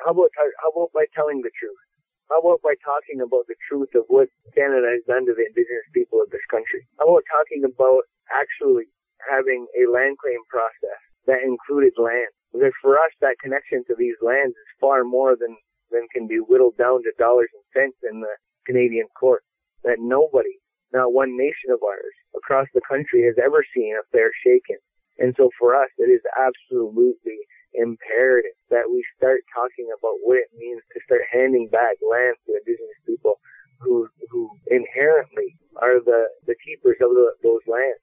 how about by telling the truth? How about by talking about the truth of what Canada has done to the Indigenous people of this country? How about talking about actually having a land claim process that included land? Because for us, that connection to these lands is far more than can be whittled down to dollars and cents in the Canadian court. That nobody, not one nation of ours across the country, has ever seen a fair shaken. And so for us, it is absolutely imperative that we start talking about what it means to start handing back land to Indigenous people who inherently are the keepers of those lands.